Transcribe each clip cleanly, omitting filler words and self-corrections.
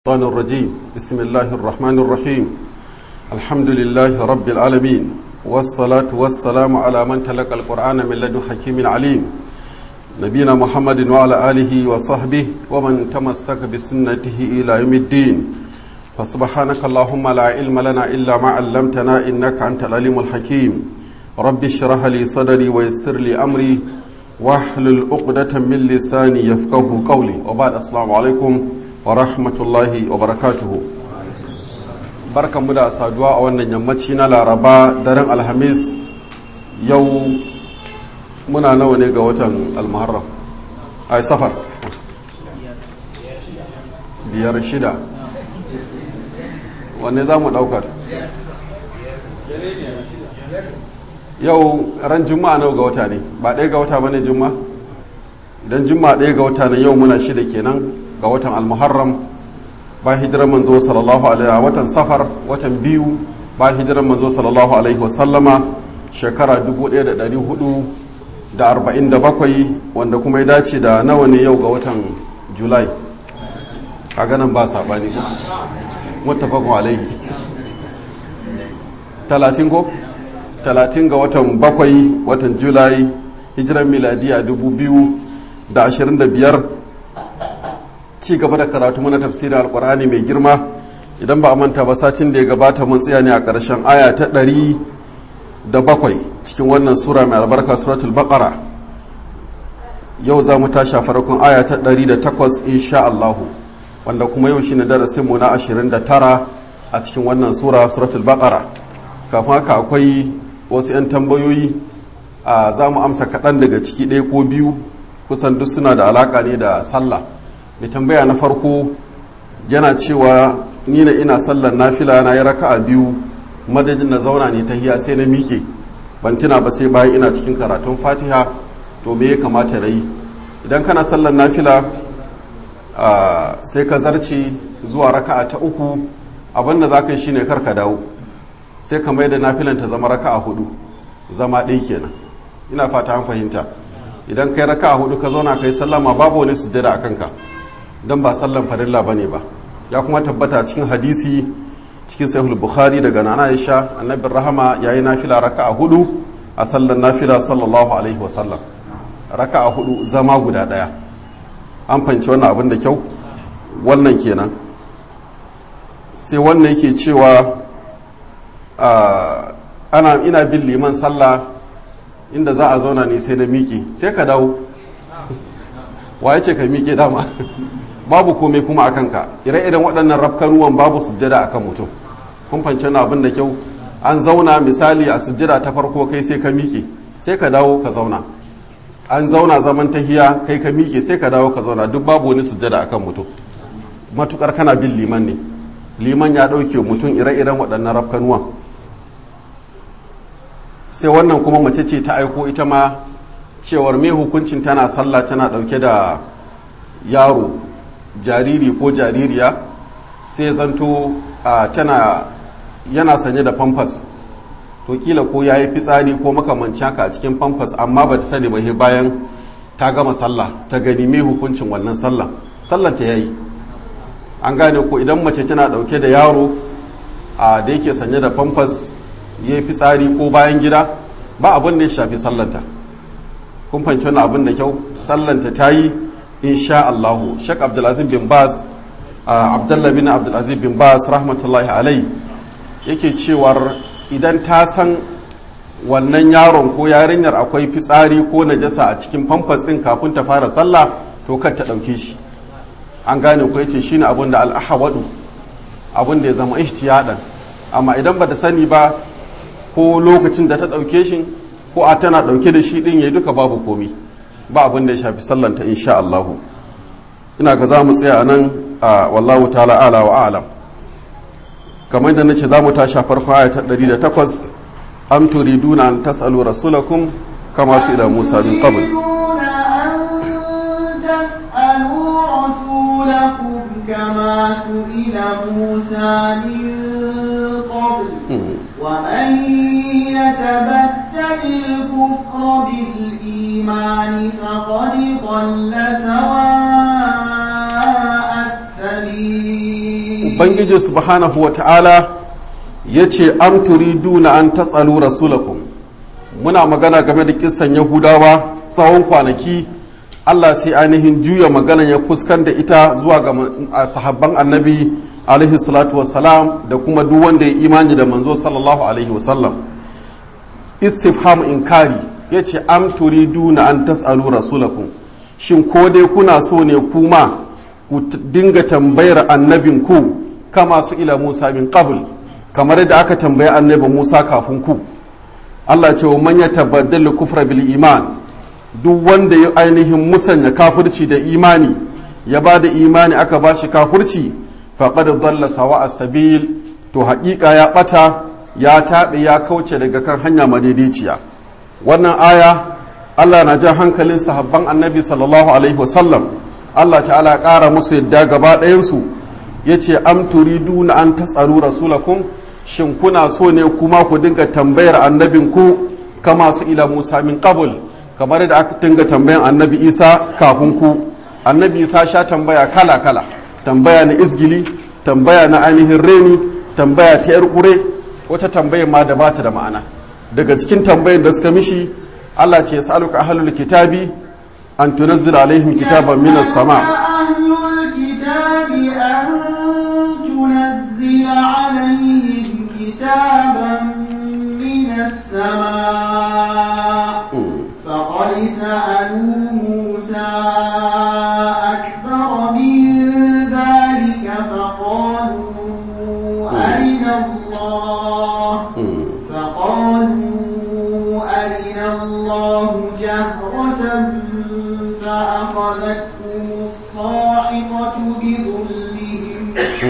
الشيطان الرجيم بسم الله الرحمن الرحيم الحمد لله رب العالمين والصلاة والسلام على من تلقى القرآن من لدن حكيم عليم نبينا محمد وعلى آله وصحبه ومن تمسك بسنته إلى يوم الدين فسبحانك اللهم لا علم لنا إلا ما علمتنا إنك أنت العليم الحكيم رب اشرح لي صدري ويسر لي أمري واحلل عقدة من لساني يفقه قولي وبعد السلام عليكم ورحمة الله وبركاته barkan mu da saduwa a wannan yammaci na Laraba daren Alhamis yau muna nawa ne ga watan Al-Muharram ai safar biyar shida wanne za mu ɗaukar yau ran juma'a nawa ga wata ne ba ɗaya ga wata ba ne juma'a idan juma'a ɗaya ga wata ne yau muna shida kenan ga watan Al-Muharram ba hijirar manzo sallallahu alaihi watan safar watan biyu ba hijirar manzo sallallahu alaihi wasallama shekara 1447 wanda kuma ya dace da nawa ne yau ga watan julai a ganin ba sabani ko muttafaqun alaihi 30 ko 30 ga watan bakwai watan julai hijirar miladiya 2025 ci gaba da karatu mana tafsirin alkur'ani mai girma idan ba a manta ba satin da ya gabata mun tsaya ne a ƙarshen aya ta 107 cikin wannan sura mai albarka suratul baqara yau za mu tashi a farkon aya ta 108 insha Allah wanda kuma yau shine darasin mu na 29 a cikin wannan sura suratul baqara kafin haka akwai wasu 'yan tambayoyi za mu amsa kaɗan daga ciki ɗaya ko biyu kusan duk suna da alaƙa ne da sallah mai tambaya na farko yana cewa ni na ina sallar nafila na yi raka'a biyu madadin na zauna ne ta hiya sai na miƙe ban tuna ba sai bayan ina cikin karatun fatiha to me ya kamata na yi idan kana sallar nafila sai ka zarce zuwa raka'a ta uku abinda za ka yi shine kar ka dawo sai ka mai da nafilan ta zama raka'a hudu zama ɗaya kenan ina fata an fahimta idan kai raka'a hudu ka zauna kai sallama babu wani sujjada a kanka don ba sallan farilla bane ba ya kuma tabbata cikin hadisi cikin sahih bukhari daga nana aisha annabin rahama yayi nafila raka'a hudu a sallan nafila sallallahu alaihi wasallam raka'a hudu zama guda daya an fanci wannan abin da kyau wannan kenan sai wannan yake cewa ina bin liman sallah inda za a zauna ne sai na miƙe sai ka dawo waye ce ka miƙe dama babu komai kuma a kanka ire-iren waɗannan rafkanuwan babu sujjada a kan mutum kun fanci na abin da kyau an zauna misali a sujjada ta farko kai sai ka miƙe sai ka dawo ka zauna an zauna zaman tahiya kai ka miƙe sai ka dawo ka zauna duk babu wani sujjada a kan mutum matukar kana bin liman ne liman ya ɗauke mutum ire-iren waɗannan rafkanuwan sai wannan kuma mace ce ta aiko ita ma cewar me hukuncin tana sallah tana ɗauke da yaro jariri ko jaririya sai zanto yana sanye da famfas to kila ko ya yi fitsari ko makamanci haka a cikin famfas amma ba ta sani ba bayan ta gama sallah ta gani mai hukuncin wannan sallah ta yayi an gane ko idan mace tana dauke da yaro da yake sanye da famfas ya yi fitsari ko bayan gida ba abin da ya shafi sallanta kun fahimci wannan abin da kyau sallanta ta yi insha Allahu Sheikh Abdulaziz bin Baz Abdullah bin Abdulaziz bin Baz rahmatullahi alai yake cewar idan ta san wannan yaron ko yarinyar akwai fitsari ko najasa a cikin famfas din kafin ta fara sallah to kar ta dauke shi an gane ko yace shine abin da al-ahwadu abin da ya zama ihtiyadan amma idan bata sani ba ko lokacin da ta dauke shi ko a tana dauke da shi din yayi duka babu komi ba abin da ya shafi sallanta insha Allah ina ga zamu tsaya anan wallahu ta'ala ala wa a'lam kamar da nace zamu tashi farkon aya ta 108 am turiduna an tasalu rasulakum kama su ila Musa min qabl كما سئل موسى من قبل ومن يتبدل الكفر بالإيمان فقد ضل سواء السبيل ubangiji subhanahu wata'ala yace am turiduna an tasalu rasulakum. Muna magana game da kissan Yahudawa tsawon kwanaki, Allah sai ainihin juya magana ya fuskanta ita zuwa ga sahabban annabi alaihi salatu wassalam da kuma duk wanda ya imani da manzo sallallahu alaihi wasallam. Istifham inkari yace am turiduna an tasalu rasulakum, shin ko dai kuna so ne kuma ku dinga tambayar annabin ku kama su ila Musa min qabl, kamar da aka tambayi annabi Musa kafin ku. Allah ce wa man yatabaddal kufra bil iman, duk wanda ya ainihin musanya kafirci da imani, ya ba da imani aka ba shi kafirci, faqad dalla sawa as-sabil, to haƙiƙa ya ɓata, ya taɓe, ya kauce daga kan hanya madaidaiciya. Wannan aya Allah na jan hankalin sahabban annabi sallallahu alaihi wasallam, Allah ta'ala ƙara musu yadda gaba ɗayansu, ya ce am turiduna an tasalu rasulakum, shin kuna so ne kuma ku dinga tambayar annabin ku kama su ila Musa min qabl, kamar da aka dinga tambayan annabi Isa kafin ku. Annabi Isa sha tambaya kala kala, tambaya na izgili, tambaya na ainihin reni, tambaya ta yar kure, wata tambayar ma da bata da ma'ana. Daga cikin tambayar da suka mishi, Allah ce yas'aluka ahlul kitabi an tunazzila alaihim kitaban minas sama. كتابا من السماء فقد سألوا موسى أكبر من ذلك فقالوا أرنا الله جهرة فأخذتهم الصاعقة بظلمهم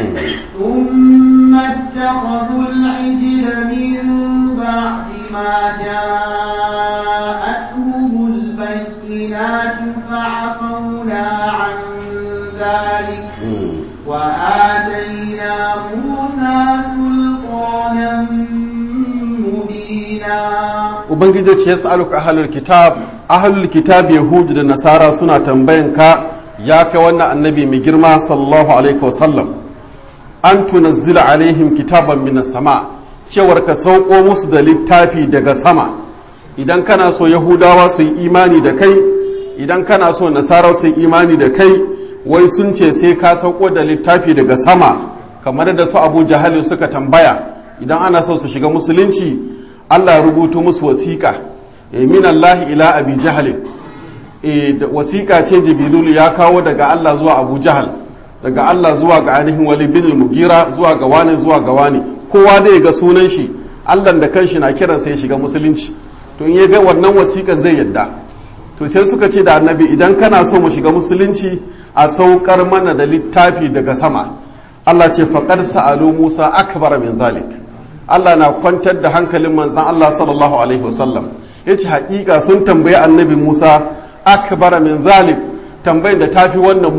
ثم اتخذوا العجل من بعد ما جاءتهم البينات فعفونا عن ذلك وآتينا موسى سلطانا مبينا. Ubangiji ce yas'aluka ahlul kitab Yahudu da Nasara suna tambayanka ya kai wannan annabi mai girma sallallahu alaihi wasallam, an tunazzila alaihim kitaban minas sama, cewar ka sauko musu da littafi daga sama. Idan kana so Yahudawa su yi imani da kai, idan kana so Nasara su yi imani da kai, wai sun ce sai ka sauko da littafi daga sama, kamar da su Abu Jahalin suka tambaya. Idan ana so su shiga musulunci, Allah ya rubuto musu wasiƙa min Allah ila Abi Jahalin. Wasiƙa ce Jibrilu ya kawo daga Allah zuwa Abu Jahal, daga Allah zuwa ga ainihin Walid bin Mugira, zuwa ga wani zuwa ga wani, kowa da ya ga sunan shi, Allah da kanshi na kiransa ya shiga musulunci. To in ya ga wannan wasiƙan zai yadda. To sai suka ce da annabi, idan kana so mu shiga musulunci a saukar mana da littafi daga sama. Allah ce faqad sa'alu Musa akbar min zalik. Allah na kwantar da hankalin manzon Allah sallallahu alaihi wasallam, yace haƙiƙa sun tambayi annabi Musa akbar min zalik, tambayin da tafi wannan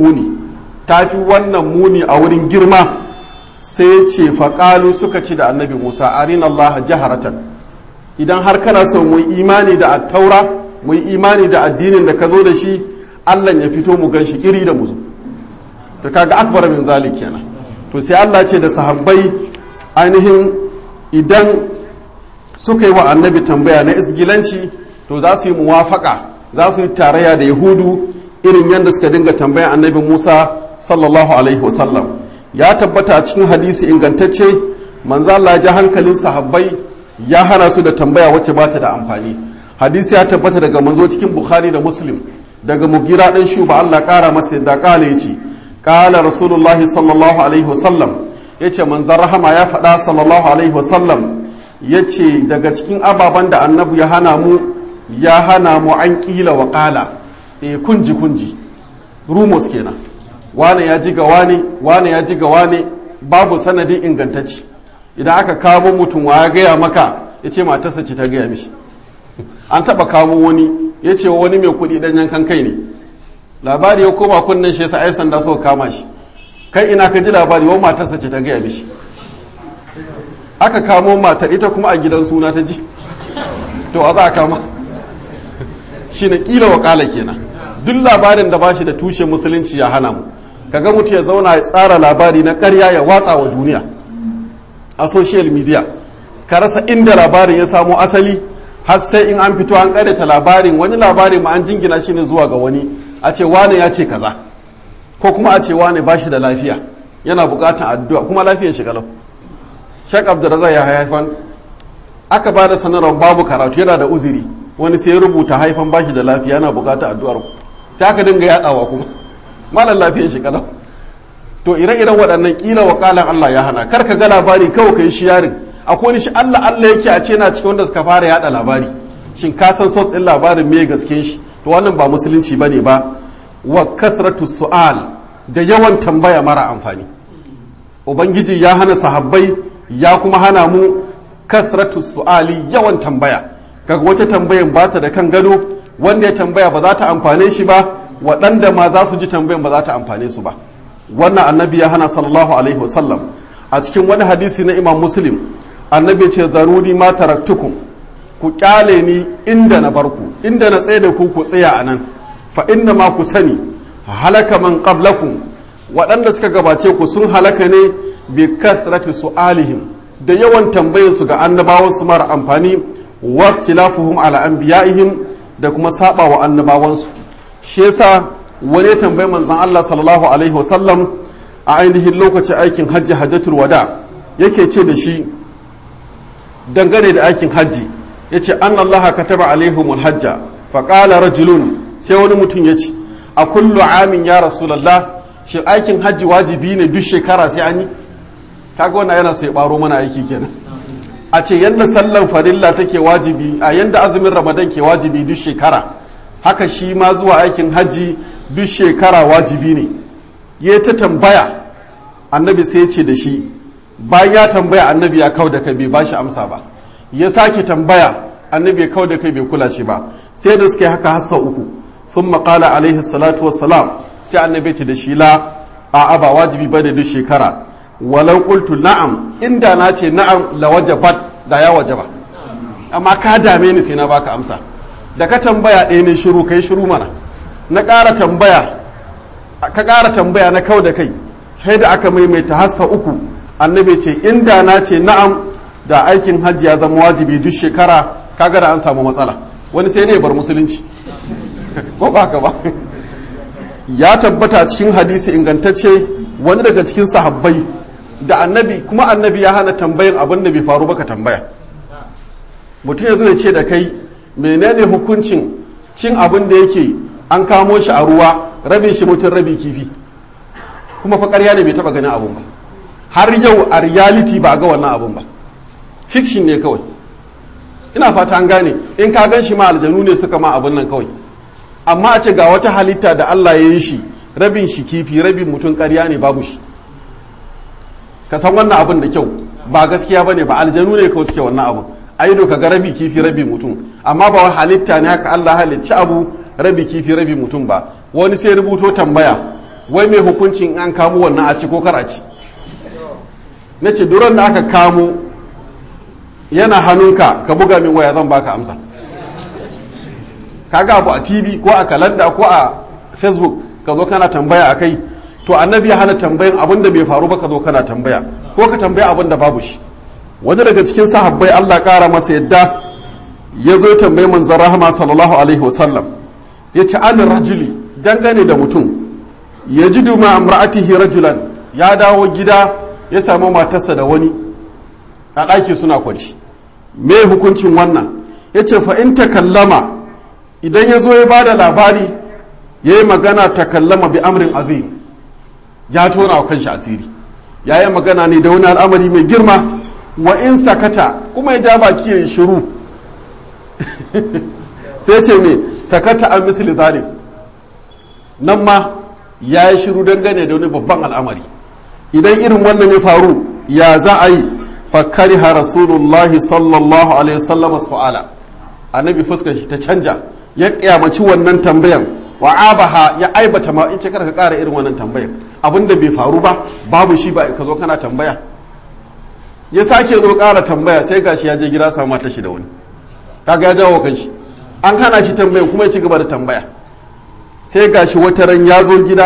muni a wurin girma. Sai ce faƙalu suka ci da annabi Musa arina Allah jaharatan, idan har kana so mu imani da attaura, mu imani da addinin da ka zo da shi, Allah ya fito mu gan shi iri da muzu. Ta kaga akbar min zalik kenan. To sai Allah ce da sahabbai ainihin idan suka yi wa annabi tambaya na isgilanci, to za su yi muwafaka, za su yi tarayya da Yahudu irin yadda suka dinga tambaya annabi Musa sallallahu alaihi wasallam. Ya tabbata a cikin hadisi ingantacce, manzo Allah ya ji hankalin sahabbai, ya hana su da tambaya wacce ba ta da amfani. Hadisi ya tabbata daga manzo cikin Bukhari da Muslim, daga Mugira dan Shuba, Allah kara masa yadda kala yace kala Rasulullahi sallallahu alaihi wasallam, yace manzon rahama ya faɗa sallallahu alaihi wasallam, yace daga cikin ababen da annabi ya hana mu an kila wa kala, kunji rumors kenan, wane ya ji ga wane ya ji ga wane, babu sanadin ingantacci. Idan aka kamo mutum wa ya gaya maka, ya ce matarsa ce ta gaya mishi. An taba kamo wani, ya ce wani mai kuɗi ɗan yankan kai ne, labari ya koma kunnen shi, yasa ai sanda suka kama shi. Kai ina ka ji labari, wa matarsa ce ta gaya mishi. Aka kamo matar, ita kuma a gidan suna ta ji, to a za a kama shi na kila wa kala kenan. Duk labarin da ba shi da tushe musulunci ya hana mu. kaga mutum ya zauna ya tsara labari na ƙarya ya watsa wa duniya a social media ka rasa inda labarin ya samo asali har sai in an fito an ƙaryata labarin, wani labarin ma an jingina shi ne zuwa ga wani, a ce wane ya ce kaza ko kuma a ce wane ba shi da lafiya yana buƙatar addu'a kuma lafiyar shi kalau. Sheikh Abdurrazzaq ya haifan aka ba da sanarwar babu karatu yana da uzuri, wani sai ya rubuta haifan ba shi da lafiya yana buƙatar addu'ar, sai aka dinga yaɗawa kuma malar lafiyar shi kalau. To ire-iren waɗannan ƙila wa ƙalan Allah ya hana, kar ka ga labari kawai ka yi shi yarin, akwai wani shi Allah yake a ce na cikin wanda suka fara yaɗa labari, shin ka san sos ɗin labarin me gaske shi? To wannan ba musulunci bane ba. Wa kasratu su'al, da yawan tambaya mara amfani. Ubangiji ya hana sahabbai, ya kuma hana mu kasratu su'ali, yawan tambaya. Kaga wata tambayan ba ta da kan gado, wanda ya tambaya ba za ta amfane shi ba, waɗanda ma za su ji tambayan ba za ta amfane su ba. Wannan annabi ya hana sallallahu alaihi wasallam. A cikin wani hadisi na Imam Muslim, annabi ce zaruri ma taraktukum, ku kyale ni inda na barku, inda na tsaye da ku tsaya a nan. Fa inna ma ku sani halaka man qablakum, waɗanda suka gabace ku sun halaka ne bi kathrati su'alihim, da yawan tambayar su ga annabawan su mara amfani, wa ikhtilafuhum ala anbiya'ihim, da kuma saba wa annabawan su. Shi yasa wani tambayi manzon Allah sallallahu alaihi wasallam a ainihin lokacin aikin hajji, hajjatul wada, yake ce da shi dangane da aikin hajji, yace annallaha kataba alaihimul hajja fa qala rajulun, sai wani mutum ya ce a kullu amin ya rasulallah, shi aikin hajji wajibi ne duk shekara sai an yi? kaga wannan yana sai baro mana aiki kenan. A ce yanda sallan farilla take wajibi, a yanda azumin ramadan ke wajibi duk shekara, haka shi ma zuwa aikin hajji duk shekara wajibi ne. Ya ta tambaya, annabi sai ya ce da shi, bayan ya tambaya annabi ya kau da kai bai bashi amsa ba, ya sake tambaya annabi ya kau da kai bai kula shi ba, sai da suka yi haka hassa uku. Sun maƙala alaihi salatu wassalam, sai annabi ce da shi la a ba wajibi ba da duk shekara. Walau qultu na'am, inda na ce na'am la wajabat, da ya wajaba, amma ka dame ni sai na baka amsa. Da ka tambaya ɗaya ne shiru, kai shiru mana. Na ƙara tambaya, ka ƙara tambaya na kau da kai, sai da aka maimaita hassa uku, annabi ce inda na ce na'am da aikin hajji ya zama wajibi duk shekara, kaga da an samu matsala, wani sai ne bar musulunci ko ba ka ba. Ya tabbata cikin hadisi ingantacce, wani daga cikin sahabbai da annabi, kuma annabi ya hana tambayin abin da bai faru ba ka tambaya. Mutum ya zo ya ce da kai menene hukuncin cin abin da yake an kamo shi a ruwa, rabin shi mutum rabi kifi, kuma fa ƙarya ne bai taba ganin abun ba, har yau a reality ba a ga wannan abun ba, fiction ne kawai. Ina fata an gane, in ka gan shi ma aljanu ne suka ma abin nan kawai, amma a ce ga wata halitta da Allah ya yi shi rabin shi kifi rabin mutum, ƙarya ne, babu shi. Ka san wannan abin da kyau, ba gaskiya bane, ba aljanu ne kawai suke wannan abin. Aido ka ga rabi kifi rabi mutum, amma ba wani halitta ne haka Allah halicci abu rabi kifi rabi mutum ba. Wani sai rubuto tambaya, wai mai hukuncin an kamo wannan a ci ko kar a ci? Na ce duran da aka kamo yana hannunka ka buga min waya zan baka amsa. Kaga abu a TV ko a kalanda ko a Facebook ka zo kana tambaya a kai, to annabi ya hana tambayin abin da bai faru ba ka zo kana tambaya, ko ka tambaya abin da babu shi. Wani daga cikin sahabbai Allah kara masa yadda ya zo tambayi manzon rahama sallallahu alaihi wasallam, ya ce an rajuli, dangane da mutum ya ji duma amra'atihi rajulan, ya dawo gida ya samu matarsa da wani a ɗaki suna kwanci, me hukuncin wannan? Ya ce fa in takallama, idan ya zo ya ba da labari ya yi magana, takallama bi amrin azim, ya tona wa kanshi asiri, ya yi magana ne da wani al'amari mai girma. Wa in sakata, kuma ya ja baki ya yi shiru sai ce me sakata an misali zalim, nan ma ya yi shiru dangane da wani babban al'amari. Idan irin wannan ya faru ya za a yi? fakariha rasulullahi sallallahu alaihi wasallam su'ala, annabi fuskar shi ta canja, ya kyamaci wannan tambayan, wa abaha, ya aibata ma, in ce kar ka kara irin wannan tambayan, abinda bai faru ba, babu shi ba, ka zo kana tambaya. Ya sake zo kara tambaya, sai gashi ya je gida samu mata shi da wani, kaga ya jawo kanshi, an hana shi tambayan kuma ya ci gaba da tambaya. Sai gashi wata ran ya zo gida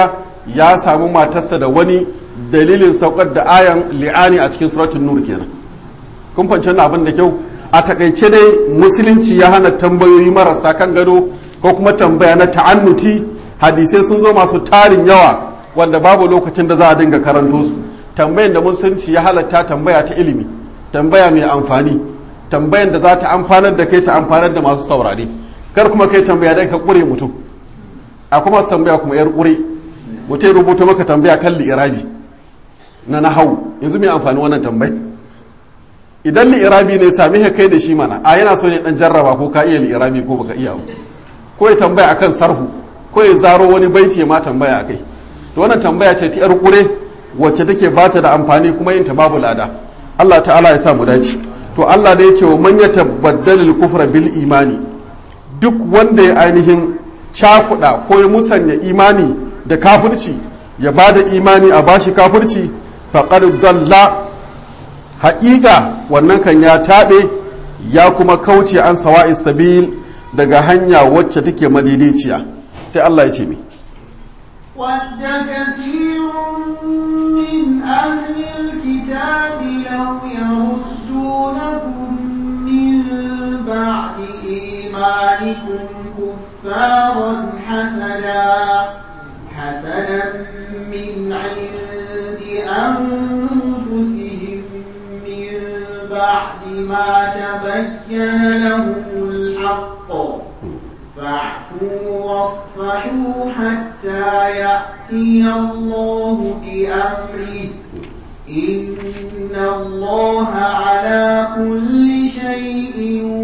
ya samu matarsa da wani dalilin saukar da ayan li'ani a cikin suratul nur kenan. Kun fahimci wannan abin da kyau? A takaice dai musulunci ya hana tambayoyi marasa kan gado ko kuma tambaya na ta'annuti. Hadisai sun zo masu tarin yawa wanda babu lokacin da za a dinga karanto su. Tambayan da musulunci ya halatta tambaya ta ilimi, tambaya mai amfani, tambayan da za ta amfanar da kai ta amfanar da masu saurare. Kar kuma kai tambaya dan ka kure mutum. A kuma tambaya kuma yar kure. Mutum rubuta maka tambaya kan li'irabi na nahau. Yanzu mai amfani wannan tambaya. Idan li'irabi ne sami ka kai da shi mana, a yana so ne dan jarraba ko ka iya li'irabi ko baka iya ba. Ko ya tambaya akan sarhu, ko ya zaro wani baiti ya ma tambaya akai. To wannan tambaya ce ta yar kure wacce take bata da amfani kuma yin ta babu lada. Allah ta'ala ya sa mu dace. To Allah da ya ce wa man yatabaddalul kufra bil imani, duk wanda ya ainihin cakuda ko ya musanya imani da kafirci, ya bada imani a bashi kafirci, faqad dalla, haƙiƙa wannan kan ya taɓe ya kuma kauce an sawa'is sabil, daga hanya wacce take madaidaiciya. Sai Allah ya ce mi ود كثير من أهل الكتاب لو يردونكم من بعد إيمانكم كفارا حسدا من عند أنفسهم من بعد ما تبين لهم الحق فاعفوا واصفحوا حتى يأتي الله بأمره إن الله على كل شيء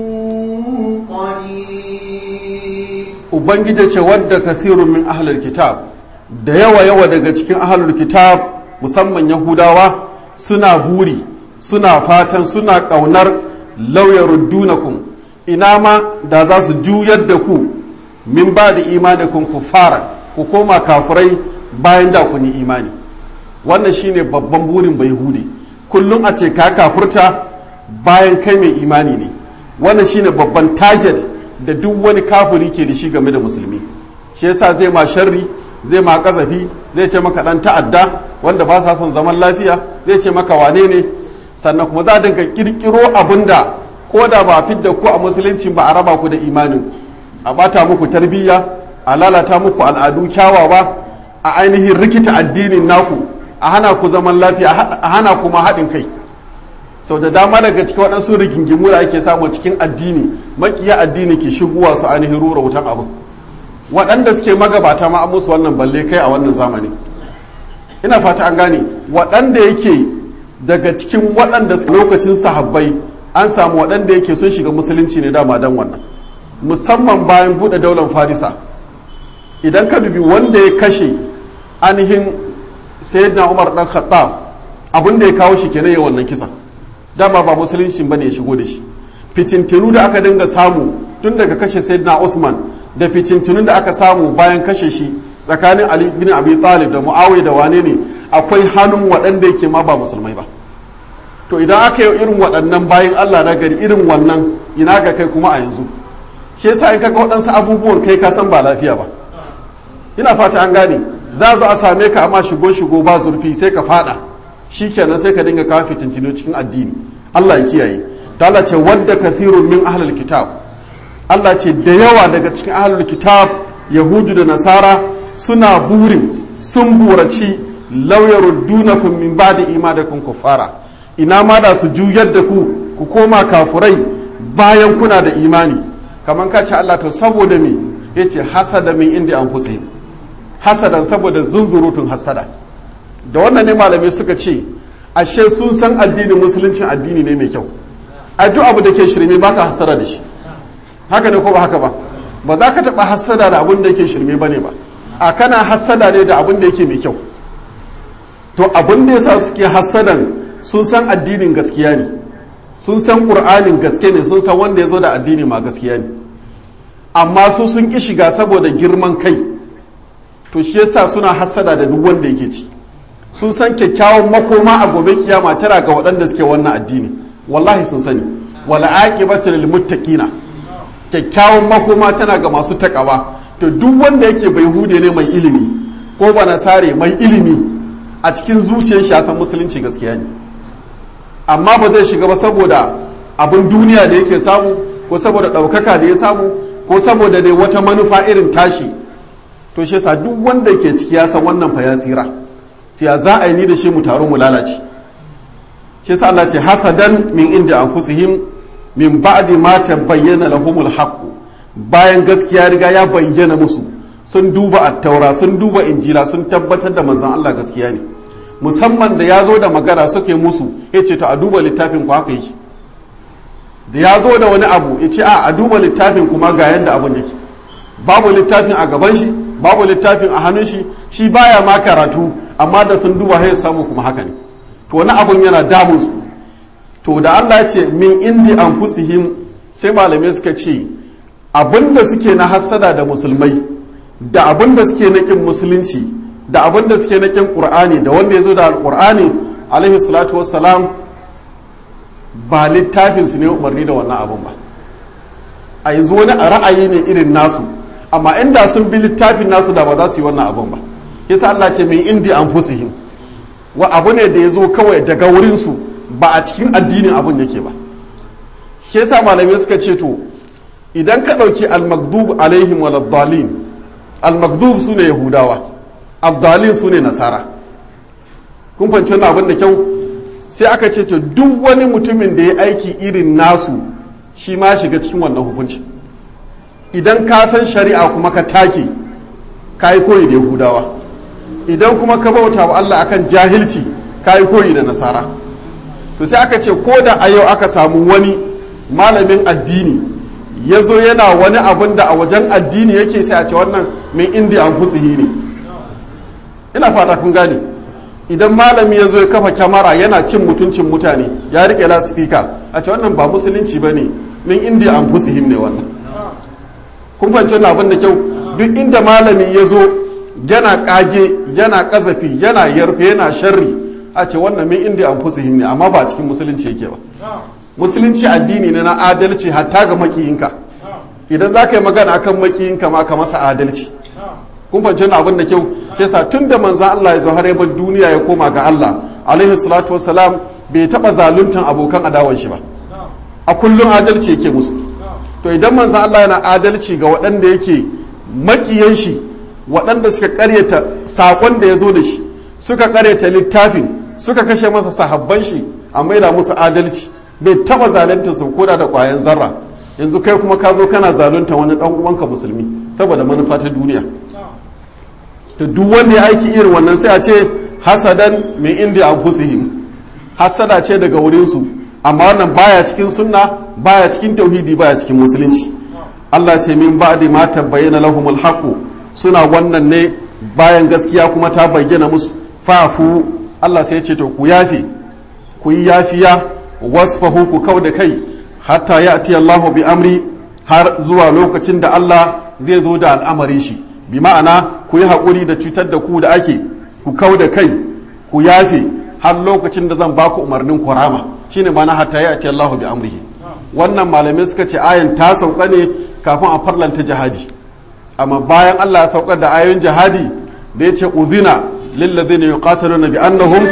قدير. Ubangiji ce wadda kathirun min ahlul kitab, da yawa daga cikin ahlul kitab musamman Yahudawa suna buri, suna fatan, suna ƙaunar lauyaruddunakum, ina ma da za su juyar da ku min ba da imanikun ku fara ku koma kafurai bayan da ku ni imani. Wannan shine babban burin bai hude, kullum a ce ka kafurta bayan kai mai imani ne. Wannan shine babban target da duk wani kafuri ke da shi game da musulmi. Shi yasa zai ma sharri, zai ma kazafi, zai ce maka dan ta'adda wanda ba sa son zaman lafiya, zai ce maka wane ne, sannan kuma za a dinga kirkiro abinda ko da ba fidda ku a musulunci ba a raba ku da imanin, a bata muku tarbiyya, a lalata muku al'adu kyawawa, a ainihin rikita addinin naku, a hana ku zaman lafiya, a hana kuma haɗin kai. Sau da dama daga cikin waɗansu rigingimu da ake samu cikin addini, makiya addini ke shigowa su ainihin rura wutan abu. Waɗanda suke magabata ma an musu wannan balle kai a wannan zamani. Ina fata an gane, waɗanda yake daga cikin waɗanda lokacin sahabbai an samu waɗanda yake sun shiga musulunci ne dama don wannan, musamman bayan buɗe daular farisa. Idan ka dubi wanda ya kashe ainihin sayyidina umar ɗan khattab, abin da ya kawo shi kenan ya wannan kisa, dama ba musulunci bane ya shigo da shi. Fitintinu da aka dinga samu tun daga kashe sayyidina usman, da fitintinun da aka samu bayan kashe shi tsakanin ali bin abi talib da muawiya da wane ne, akwai hannun waɗanda yake ma ba musulmai ba. To idan aka yi irin waɗannan bayan Allah na gari irin wannan, ina ga kai kuma a yanzu. Shi yasa in kaga waɗansu abubuwan kai ka san ba lafiya ba. Ina fata an gane, za zo a same ka amma shigo ba zurfi sai ka fada, shikenan sai ka dinga kawo fitintino cikin addini. Allah ya kiyaye. To Allah ce wadda kathirun min ahlul kitab, Allah ce da yawa daga cikin ahlul kitab Yahudu da Nasara suna burin, sun buraci lauyaruddunakum min ba'di imanikum kuffara, ina ma da su juyar da ku koma kafurai bayan kuna da imani. Kamar ka ce Allah to saboda me, yace hasada min inda anfusihim, hasadan saboda zunzurutun hasada. Da wannan ne malamai suka ce ashe sun san addinin musulunci addini ne mai kyau. A duk abu da ke shirme baka hasada da shi, haka ne ko ba haka ba? Ba za ka taɓa hasada da abin da yake shirme ba ne ba, a kana hasada ne da abin da yake mai kyau. To abin da yasa suke hasadan, sun san addinin gaskiya ne, sun san ƙur'anin gaske ne, sun san wanda ya zo da addini ma gaskiya ne, amma su sun ƙi shiga saboda girman kai. To shi yasa suna hasada da duk wanda yake ci. Sun san kyakkyawan makoma a gobe kiyama tana ga waɗanda suke wannan addini, wallahi sun sani. Wala aqibatu lil muttaqina, kyakkyawan makoma tana ga masu takawa. To duk wanda yake bai hude ne mai ilimi, ko ba nasare mai ilimi a cikin zuciyar shi ya san musulunci gaskiya ne, amma ba zai shiga ba saboda abin duniya da yake samu ko saboda ɗaukaka da ya samu ko saboda dai wata manufa irin tashi. To shi yasa duk wanda ke ciki ya san wannan fa ya tsira, to ya za a yi ni da shi mu taru mu lalace. Shi yasa Allah ce hasadan min inda anfusihim min ba'di ma tabayyana lahumul haqq, bayan gaskiya riga ya bayyana musu, sun duba attaura sun duba injila sun tabbatar da manzon Allah gaskiya ne, musamman da ya zo da magana suke musu ya ce to a duba littafin ku haka yake, da ya zo da wani abu ya ce a duba littafin kuma ga yadda abin yake, babu littafin a gaban shi babu littafin a hannun shi, shi baya ma karatu amma da sun duba sai samu kuma haka ne. To wani abun yana damun su. To da Allah ya ce min indi anfusihim, sai malamai suka ce abinda suke na hassada da musulmai da abinda suke na kin musulunci da abinda suke na kin qur'ani da wanda ya zo da alqur'ani alaihi salatu wassalam, ba littafin su ne umarni da wannan abun ba, a yanzu wani ra'ayi ne irin nasu, amma inda sun bi littafin nasu da ba za su yi wannan abun ba. yasa Allah ce min indi anfusihim, wa abu ne da ya zo kawai daga wurinsu ba a cikin addinin abun yake ba. shi yasa malamai suka ce to idan ka ɗauki al-maghdub alaihim wal dhalin, al-maghdub sune yahudawa, ad-dhalin sune nasara, kun fahimci wannan abin da kyau. sai aka ce to duk wani mutumin da ya aiki irin nasu shi ma shiga cikin wannan hukunci. idan ka san shari'a kuma ka take ka yi koyi da yahudawa, idan kuma ka bauta wa Allah akan jahilci ka yi koyi da nasara. to sai aka ce ko da a yau aka samu wani malamin addini ya zo yana wani abin da a wajen addini yake, sai a ce wannan min indi anfusihi ne. ina fata kun gane, idan malami ya zo ya kafa kyamara yana cin mutuncin mutane ya rike lasifika, a ce wannan ba musulunci ba ne, min indi anfusihim ne wannan. kun fahimci wannan abin da kyau. duk inda malami ya zo yana kage yana kazafi yana yarfe yana sharri, a ce wannan min indi anfusihim ne, amma ba cikin musulunci yake ba. musulunci addini ne na adalci hatta ga makiyinka, idan za ka yi magana akan makiyinka ma ka masa adalci. kun fahimci wannan abin da kyau. ke sa tun da manzan Allah ya zo har yabar duniya ya koma ga Allah alaihi salatu wassalam bai taba zaluntan abokan adawan shi ba, a kullum adalci yake musu. to idan manzan Allah yana adalci ga waɗanda yake makiyan shi, waɗanda suka karyata saƙon da ya zo da shi, suka karyata littafin, suka kashe masa sahabban shi, a maida musu adalci, bai taba zalunta su koda da ƙwayan zarra. yanzu kai kuma ka zo kana zalunta wani ɗan uwanka musulmi saboda manufa ta duniya. to duk wanda ya aiki irin wannan sai a ce hasadan min indi anfusihim, hasada ce daga wurinsu, amma wannan baya cikin sunna, baya cikin tauhidi, baya cikin musulunci. Allah ce min ba'di ma tabayyana lahumul haqq, suna wannan ne bayan gaskiya kuma ta bayyana musu. Fafu, Allah sai ya ce to ku yafi, ku yi yafiya, wasfahu ku kau da kai, hatta ya'ti Allahu bi amri, har zuwa lokacin da Allah zai zo da al'amari shi. bi ma'ana ku yi haƙuri da cutar da ku da ake, ku kau da kai, ku yafe har lokacin da zan baku umarnin kurama, shine ma'ana hatta ya'ti Allahu bi amrihi. wannan malamai suka ce ayan ta sauka ne kafin a farlanta jihadi, amma bayan Allah ya saukar da ayoyin jihadi da ya ce uzina lillazina yuqataluna bi annahum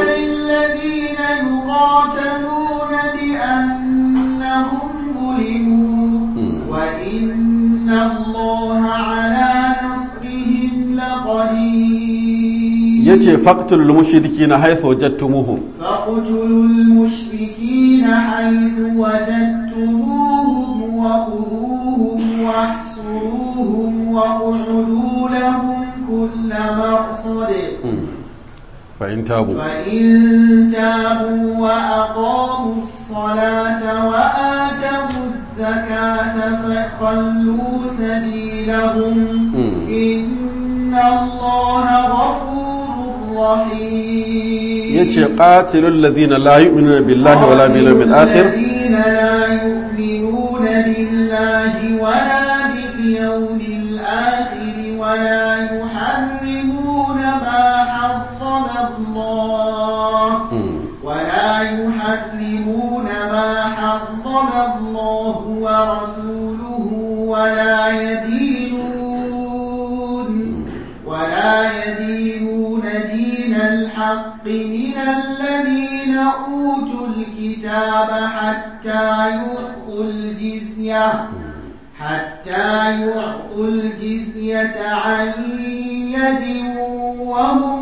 yace faqtulul mushrikina haythu wajadtumuhum حيث وجدتموهم وخذوهم واحصروهم واقعدوا لهم كل مرصد فإن تابوا وأقاموا الصلاة وآتوا الزكاة فخلوا سبيلهم إن الله غفور رحيم. yace qatilul ladina la yu'minuna billahi wala bil yawmil akhir الذين لا يؤمنون بالله ولا باليوم الآخر ولا يحرمون ما حرم الله ورسوله ولا يدينون الذين أوتوا الكتاب حتى يعطوا الجزية عن يد وهم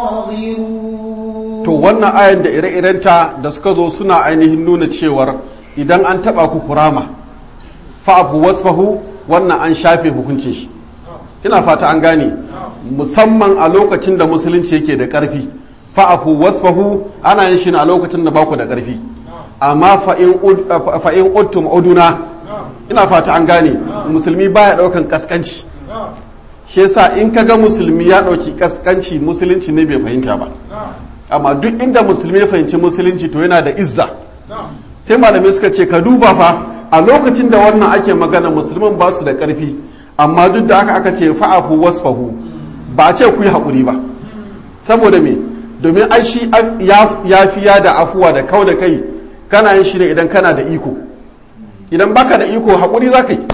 صاغرون. To wannan ayan da ire-irenta da suka zo suna ainihin nuna cewar idan an taba ku kurama fa'afu wasfahu, wannan an shafe hukuncin shi. Ina fata an gane, musamman a lokacin da musulunci yake da ƙarfi. Fa'afu wasfahu ana yin shi a lokacin da baku da ƙarfi. Amma fa'in uttum uduna, ina fata an gane, musulmi baya ɗaukan ƙasƙanci. Shi yasa in kaga musulmi ya ɗauki ƙasƙanci, musulunci ne bai fahimta ba. Amma duk inda musulmi ya fahimci musulunci to yana da izza. Sai malamai suka ce ka duba fa a lokacin da wannan ake magana musulman ba su da ƙarfi, amma duk da aka ce fa'afu wasfahu, ba a ce ku yi haƙuri ba. Saboda me? Domin ai shi ya fiya da afuwa da kau da kai kana yin shi ne idan kana da iko. Idan baka da iko haƙuri za ka yi.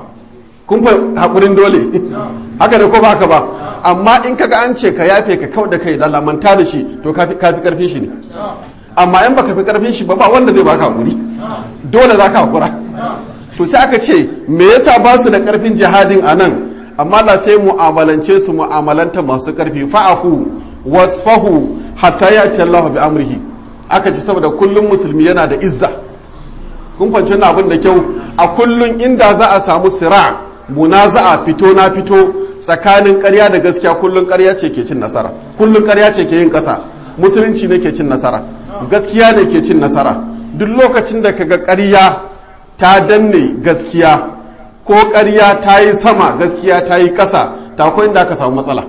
Kun fa haƙurin dole. Haka da ko ba haka ba. Amma in kaga an ce ka yafe ka kau da kai da lamanta da shi to ka fi ƙarfin shi ne. Amma in baka fi ƙarfin shi ba wanda zai baka haƙuri. Dole za ka haƙura. To sai aka ce me yasa ba su da ƙarfin jihadin a nan, amma la sai mu'amalance su mu'amalanta masu ƙarfi. Fa'afu wasfahu hatta ya'ti Allah bi amrihi. Aka ci saboda kullum musulmi yana da izza. Kun fahimci wannan abin da kyau, a kullum inda za a samu sira munaza'a fito na fito tsakanin ƙarya da gaskiya, kullum ƙarya ce ke cin nasara, kullum ƙarya ce ke yin ƙasa, musulunci ne ke cin nasara, gaskiya ne ke cin nasara. Duk lokacin da kaga ƙarya ta danne gaskiya ko ƙarya ta yi sama gaskiya ta yi ƙasa, ta akwai inda aka samu matsala.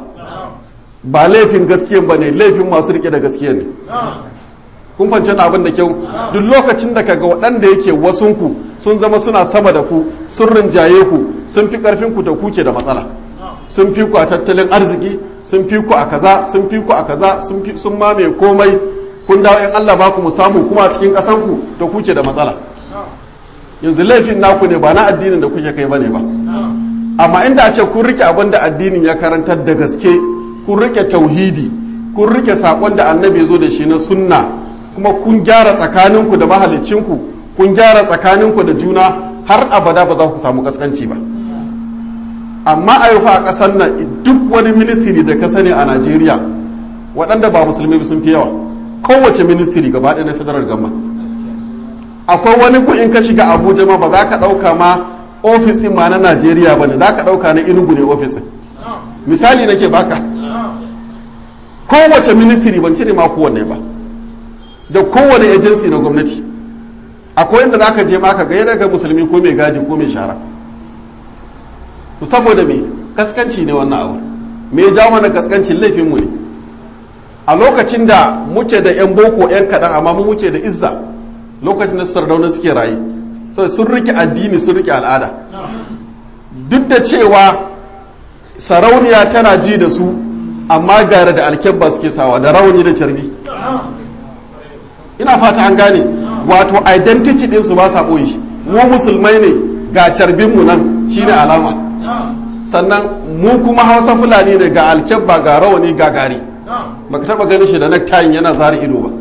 Ba laifin gaskiyan ba ne, laifin masu rike da gaskiya ne. Kun fahimci abin da kyau, duk lokacin da kaga waɗanda yake wasunku sun zama suna sama da ku, sun rinjaye ku, sun fi ƙarfin ku da kuke da matsala. Sun fi ku a tattalin arziki, sun fi ku a kaza, sun fi ku a kaza, sun mamaye komai. Kun dawo in Allah ba ku mu samu kuma a cikin ƙasan ku da kuke da matsala. Yanzu laifin naku ne ba na addinin da kuke kai bane ba. Amma inda a ce kun rike abin da addinin ya karantar da gaske, kun rike tauhidi, kun rike saƙon da annabi ya zo da shi na sunna, kuma kun gyara tsakaninku da mahalicinku, kun gyara tsakaninku da juna, har abada ba za ku samu kaskanci ba. Amma a yau fa a ƙasar nan duk wani ministry da ka sani a Najeriya waɗanda ba musulmi sun fi yawa. Kowace ministry gaba ɗaya na federal government. Akwai wani ku in ka shiga Abuja ma ba za ka ɗauka ma ofisin ma na Najeriya ba ne, za ka ɗauka na Enugu ne ofisin. Misali nake baka. Kowace ministry ban cire ma kowanne ba. Da kowane agency na gwamnati. Akwai inda za ka je ma ka ga yana ga musulmi ko mai gadi ko mai shara. Saboda me kaskanci ne wannan abu. Me ya jawo mana kaskancin laifinmu ne. A lokacin da muke da 'yan boko 'yan kaɗan amma mu muke da izza, lokacin da sardauna suke rayu, sai sun rike addini sun rike al'ada. Duk da cewa sarauniya tana ji da su, amma gare da alkyabba suke sawa da rauni da carbi. Ina fata an gane, wato identity ɗinsu ba sa ɓoye shi. Mu musulmai ne, ga carbinmu nan shine alama. Sannan mu kuma Hausa Fulani ne, ga alkyabba ga rawani ga gari. Baka taba ganin shi da necktie yana zari ido ba.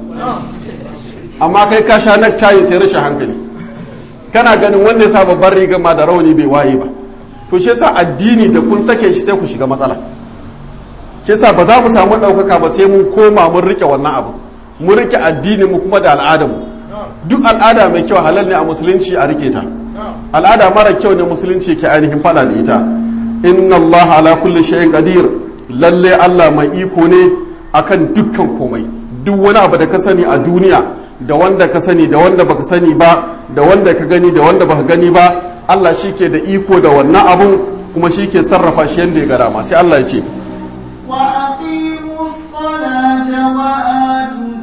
Amma kai ka sha necktie sai rashin hankali. Kana ganin wanda ya sa babbar riga ma da rawani bai waye ba. To shi yasa addini da kun sake shi sai ku shiga matsala. Shi yasa ba za mu samu ɗaukaka ba sai mun koma mun rike wannan abu. Mun rike addini mu kuma da al'adarmu. Duk al'ada mai kyau halal ne a musulunci a rike ta. Al'ada mara kyau ne musulunci ke ainihin fada da ita. Inna Allah ala kulli shay'in qadir. Lalle Allah mai iko ne akan dukkan komai. Duk wani abu da ka sani a duniya, da wanda ka sani da wanda baka sani ba, da wanda ka gani da wanda baka gani ba, Allah shike da iko da wannan abun kuma shike sarrafa shi yanda ya ga dama. Sai Allah ya ce wa aqimus salata wa atuz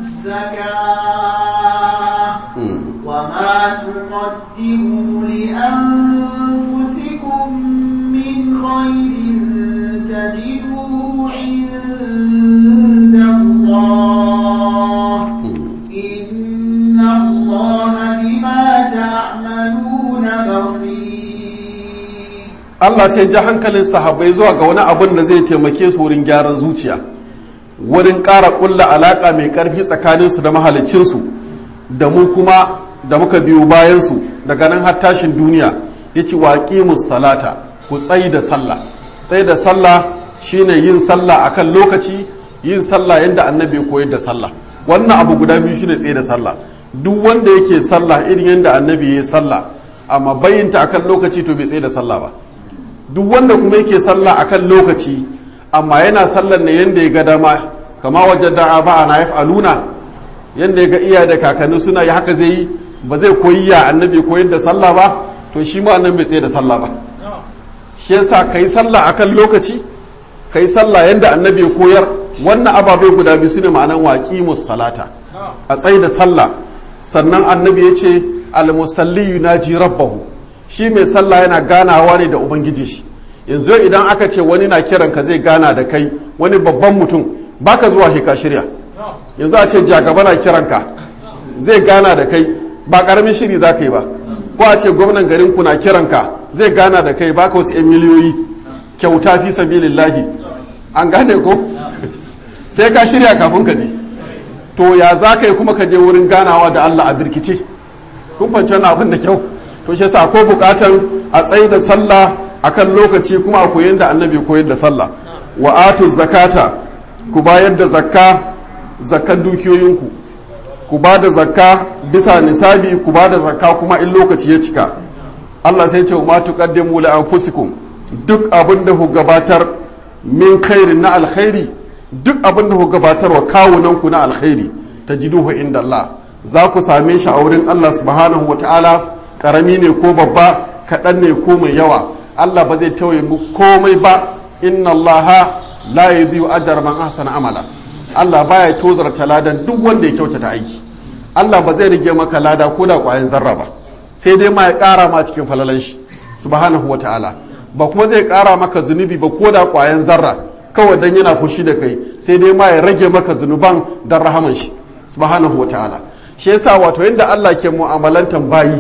zakata wa ma tuqaddimu li anfusikum min khairin tajiduhu 'inda Allah inna Allah bima ta'maluna basir. Allah sai ja hankalin sahabbai zuwa ga wani abin da zai taimake su wurin gyaran zuciya. wurin ƙara ƙulla alaƙa mai ƙarfi tsakaninsu da mahalicinsu da mu kuma da muka biyo bayansu daga nan har tashin duniya ya ce waƙimus salata ku tsayi da sallah. Tsayi da sallah shine yin sallah akan lokaci, yin sallah yadda annabi ya koyar da sallah. Wannan abu guda biyu shine tsayi da sallah. Duk wanda yake sallah irin yadda annabi ya yi sallah amma bayyanta akan lokaci to bai tsayi da sallah ba. Duk wanda kuma yake sallah akan lokaci amma yana sallar ne yadda ya ga dama kama wajen da'a ba ana yaf'aluna yadda ya ga iya da kakanni suna yi haka zai yi, ba zai koyi ya annabi koyar da sallah ba, to shi ma annabi bai tsaye da sallah ba. Shi yasa kai sallah akan lokaci, kai sallah yadda annabi ya koyar. Wannan ababai guda biyu sune ma'anan waqimus salata, a tsaye da sallah. Sannan annabi ya ce al-musalli yunaji rabbahu, shi mai sallah yana ganawa ne da ubangiji shi. Yanzu idan aka ce wani na kiran ka zai gana da kai, wani babban mutum baka zuwa ka shirya. Yanzu a ce jagaba na kiran ka zai gana da kai, ba karamin shiri za ka yi ba. Ko a ce gwamnan garin ku na kiran ka zai gana da kai, baka wasu 'yan miliyoyi kyauta fi sabilillahi. An gane ko? Sai ka shirya kafin ka je. To ya za ka yi kuma ka je wurin ganawa da Allah a birkice? Kun fahimci wannan abin da kyau? To shi yasa akwai bukatan a tsaye da sallah akan lokaci kuma a koyin da annabi koyar da sallah. Wa atu zakata, ku bayar da zakkan dukiyoyinku, ku ba da zakka bisa nisabi, ku ba da zakka kuma in lokaci ya cika. Allah sai ce ma tuqaddimu li anfusikum, duk abin da ku gabatar min khairin na alkhairi, duk abin da ku gabatar wa kawunanku na alkhairi, tajiduhu inda Allah, za ku same shi a wurin Allah subhanahu wataala. Karami ne ko babba, kaɗan ne ko mai yawa, Allah ba zai tauye mu komai ba. Inna Allah la yudhi'u ajra man ahsana amala, Allah baya tozarta ladan duk wanda ya kyautata aiki. Allah ba zai rige maka lada ko da ƙwayan zarra ba, sai dai ma ya ƙara ma cikin falalan shi subhanahu wata'ala. Ba kuma zai ƙara maka zunubi ba ko da ƙwayan zarra, kawai dan yana fushi da kai, sai dai ma ya rage maka zunuban dan rahaman shi subhanahu wata'ala. Shi yasa wato yanda Allah ke mu'amalantan bayi,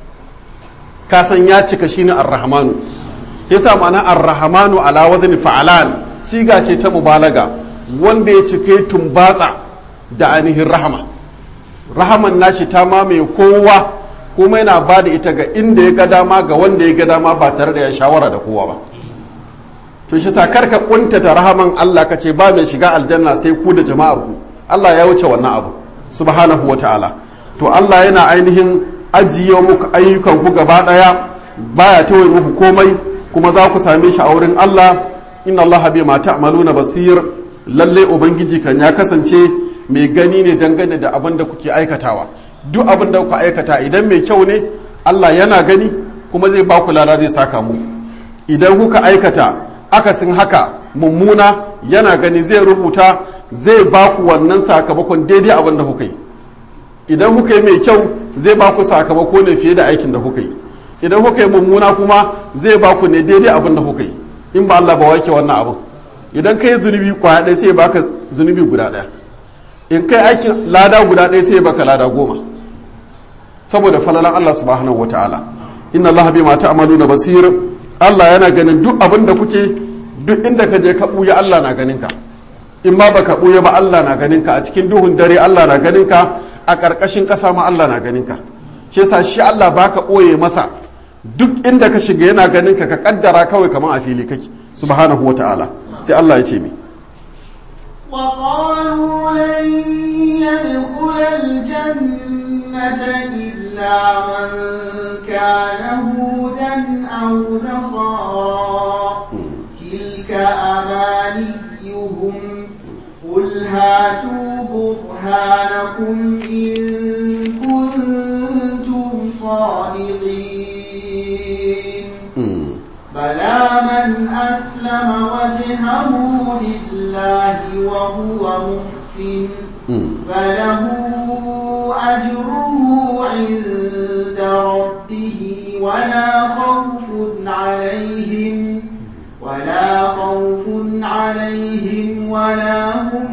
ka san ya cika shine ar-rahmanu. Yasa ma'ana ar-rahmanu ala wazni fa'alan, siga ce ta mubalaga, wanda ya cike tumbatsa da ainihin rahama. Rahaman nashi ta mamaye kowa, kuma yana ba da ita ga inda ya ga dama ga wanda ya ga dama ba tare da ya shawara da kowa ba. To shi sa karka kuntata rahaman Allah ka ce ba mai shiga aljanna sai ku da jama'ar ku. Allah ya wuce wannan abu subhanahu wata'ala. To Allah yana ainihin ajiye muku ayyukan ku gaba daya, baya tawaye muku komai, kuma za ku same shi a wurin Allah. Inna Allah bima ta'maluna basir, lalle ubangiji kan ya kasance mai gani ne dangane da abin da kuke aikatawa. Duk abin da kuka aikata idan mai kyau ne, Allah yana gani kuma zai ba ku lada, zai saka mu. Idan kuka aikata akasin haka mummuna, yana gani zai rubuta, zai ba ku wannan sakamakon daidai abin da kuka yi. Idan kuka yi mai kyau zai ba ku sakamako ne fiye da aikin da kuka yi. Idan kuka yi mummuna kuma zai ba ku ne daidai abin da kuka yi. In ba Allah ba wake wannan abin. Idan kai zunubi kwaya ɗaya sai baka zunubi guda ɗaya. In kai aikin lada guda ɗaya sai baka lada 10, saboda falalan Allah subhanahu wata'ala. Inna Allah bima ta'maluna basir, Allah yana ganin duk abin da kuke, duk inda ka je ka buya Allah na ganin ka. In ma baka buya ba Allah na ganin ka, a cikin duhun dare Allah na ganin ka, a ƙarƙashin ƙasa ma Allah na ganin ka. Shi yasa shi Allah baka ɓoye masa, duk inda ka shiga yana ganin ka, ka kaddara kawai kamar a fili kake subhanahu wata'ala. Sai Allah ya ce mi وقالوا لن يدخل الجنة إلا من كان هودا أو نصارى تلك أمانيهم قل هاتوا برهانكم إن كنتم صادقين بلى من أسلم وجهه لله وهو محسن فله أجره عند ربه ولا خوف عليهم ولا هم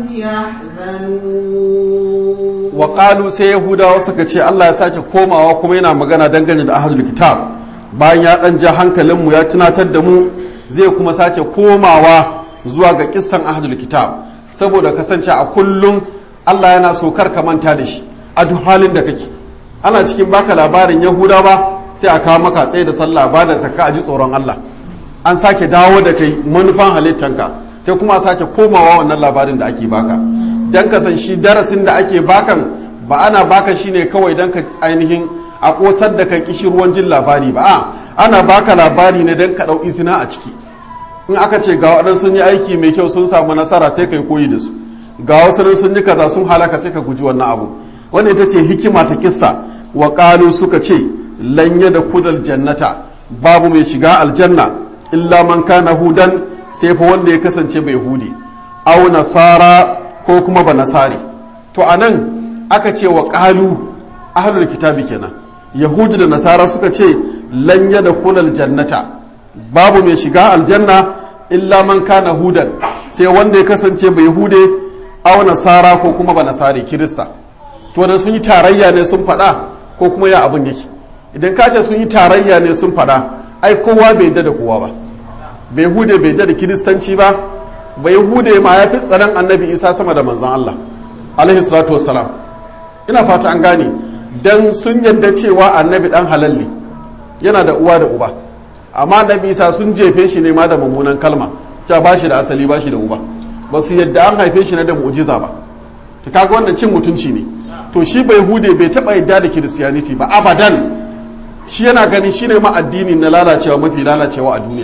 يحزنون. وقالوا سيهودا وسكتشي الله يساك كوما وكما ينا مغانا دنگني da ahlul kitab. Bayan ya ɗan ja hankalinmu ya tunatar da mu, zai kuma sake komawa zuwa ga kissan ahlul kitab, saboda kasance a kullum Allah yana so kar ka manta da shi a duk halin da kake. Ana cikin baka labarin Yahudawa sai a kawo maka tsaye da sallah ba da zakka a ji tsoron Allah, an sake dawo da kai manufan halittanka, sai kuma a sake komawa wannan labarin da ake baka dan ka san shi darasin da ake bakan ba ana baka shi ne kawai dan ka ainihin a kosar da kai kishirwan jin labari ba, a ana baka labari ne dan ka dau izina a ciki. In aka ce ga waɗansu sun yi aiki mai kyau sun samu nasara sai kai koyi da su, ga wasu sun yi kaza sun halaka sai ka guji wannan abu. Wannan ita ce hikima ta kissa. Wa qalu suka ce lan yadkhulul jannata, babu mai shiga aljanna illa man kana hudan, sai fa wanda ya kasance bai hudi aw nasara ko kuma ba nasari. To anan aka ce wa qalu ahlul kitabi kenan, yahudi da nasara suka ce lan yadkhulul jannata, babu mai shiga aljanna illa man kana hudan, sai wanda ya kasance bai hude aw nasara ko kuma ba nasari kirista. To da sun yi tarayya ne sun faɗa ko kuma ya abin yake? Idan ka ce sun yi tarayya ne sun faɗa, ai kowa bai yadda da kowa ba. Bai hude bai yadda da kiristanci ba, bai hude ma ya fi tsaron annabi Isa sama da manzon Allah alaihi salatu wassalam. Ina fata an gane, dan sun yadda cewa annabi dan halal ne, yana da uwa da uba, amma annabi Isa sun jefe shi ne ma da mummunan kalma, cewa ba shi da asali ba shi da uba, ba su yadda an haife shi na da mu'jiza ba. Ta kaga wannan cin mutunci ne. To shi bai hude bai taba yadda da kiristiyaniti ba abadan, shi yana gani shine ma addini na lalacewa mafi lalacewa a duniya.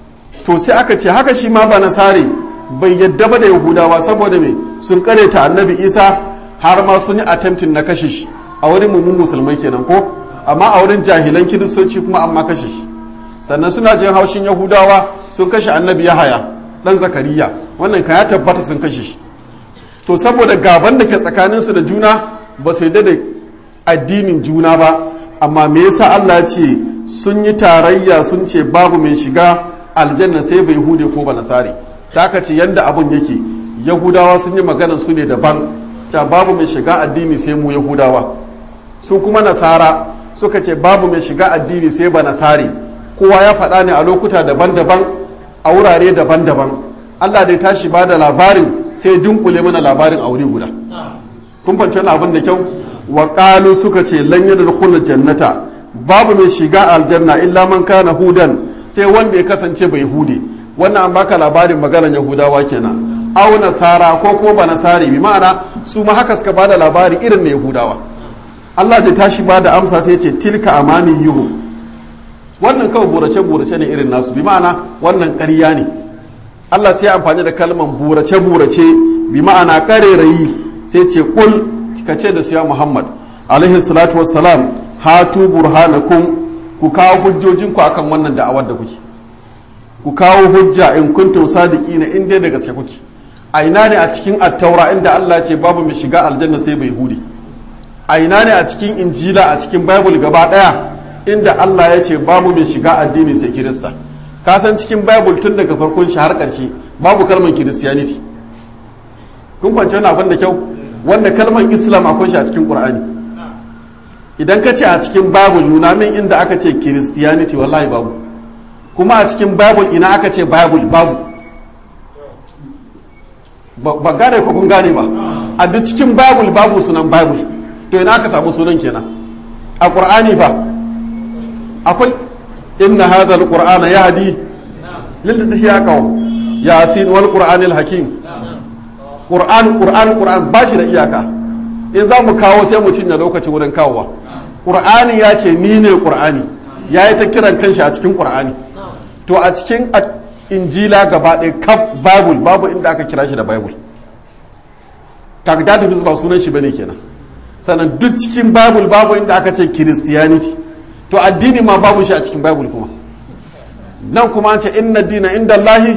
To sai aka ce haka shi ma ba nasare bai yadda ba da yahudawa, saboda me sun kareta annabi Isa har ma sun yi attempting na kashe shi a wurin mummun musulmai kenan ko, amma a wurin jahilan kiristoci kuma amma kashe shi. Sannan suna jin haushin yahudawa sun kashe annabi Yahaya dan Zakariya, wannan ka ya tabbata sun kashe shi. To saboda gaban da ke tsakaninsu da juna ba su yadda da addinin juna ba, amma me yasa Allah ya ce sun yi tarayya sun ce babu mai shiga aljanna sai bai hude ko ba nasare. Saka ce yanda abun yake, yahudawa sun yi maganar su ne daban, ta babu mai shiga addini sai mu yahudawa. Su kuma nasara suka ce babu mai shiga addini sai ba nasare. Kowa ya faɗa ne a lokuta daban-daban a wurare daban-daban. Allah dai tashi ba da labarin sai dunkule mana labarin a wuri guda. Kun fahimci wannan abin da kyau? Wa qalu suka ce lan yadkhulul jannata, babu mai shiga aljanna illa man kana hudan, sai wanda ya kasance bai hude. Wannan an baka labarin maganar yahudawa kenan. Aw nasara ko ba nasari, bi ma'ana su ma haka suka bada labari irin na yahudawa. Allah da tashi bada amsa sai ya ce tilka amaniyuhum, wannan kawai burace ne irin nasu, bi ma'ana wannan ƙarya ne. Allah sai ya amfani da kalman burace bi ma'ana ƙarerayi, sai ce kul ka ce da su ya Muhammad alaihi salatu wassalam hatu burhanakum, ku kawo hujjojinku akan wannan da'awar da kuke, ku kawo hujja in kuntum sadiqina in dai da gaske kuke. A ina ne a cikin attaura inda Allah ce babu mai shiga aljanna sai bai hudi? A ina ne a cikin injila a cikin bible gaba daya inda Allah ya ce babu mai shiga addini sai kirista? Ka san cikin bible tun daga farkon shi har ƙarshe babu kalmar christianity. Kun kwanci wani abin da kyau, wanda kalmar islam akwai shi a cikin qur'ani. Idan ka ce a cikin bible nuna min inda aka ce christianity, wallahi babu. Kuma a cikin bible ina aka ce bible babu. Ba gane ko kun gane ba, a duk cikin bible babu sunan bible, to ina aka samu sunan kenan? A qur'ani fa akwai inna hadha alqur'ana yahdi lillati hiya aqwam, yasin wal qur'anil hakim. Qur'an ba shi da iyaka, in za mu kawo sai mu cinye lokaci wurin kawowa. Qur'ani ya ce ni ne Qur'ani, ya yi ta kiran kanshi a cikin Qur'ani. To a cikin injila gaba ɗaya kaf bible babu inda aka kira shi da bible. Tagdadu ba sunan shi bane kenan. Sannan duk cikin bible babu inda aka ce christianity. To addini ma babu shi a cikin bible kuma. Nan kuma an ce inna dina inda Allahi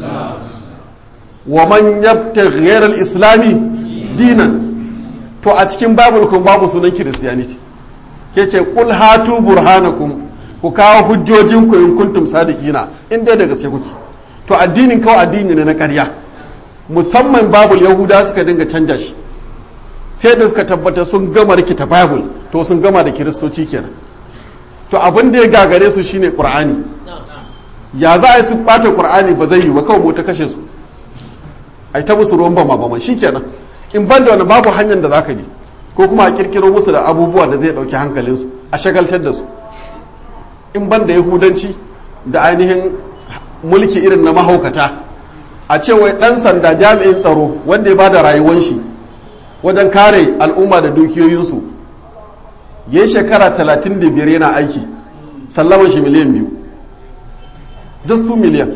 wa man yabtaghi ghayra al-islami dinan. To a cikin bible kuma babu sunan christianity. Yace qul hatu burhanakum, ku kawo hujjojinku in kuntum sadiqina, in dai da gaske kuke. To addinin kawai addini ne na ƙarya, musamman babul yahuda suka dinga canja shi, sai da suka tabbata sun gama rikita babul, to sun gama da kiristoci kenan. To abin da ya gagare su shine qur'ani. Ya za a yi su ɓata qur'ani ba zai yi ba, kawai mu ta kashe su. ai ta musu ruwan bama shikenan. In ban da wani babu hanyar da zaka bi, ko kuma a kirkiro musu da abubuwa da zai dauki hankalinsu a shagaltar da su. In ban da yahudanci da ainihin mulki irin na mahaukata, a ce wai dan sanda jami'in tsaro wanda ya bada rayuwar shi wajen kare al'umma da dukiyoyinsu ya yi shekara 35 yana aiki, sallaman shi miliyan 2, just 2 miliyan.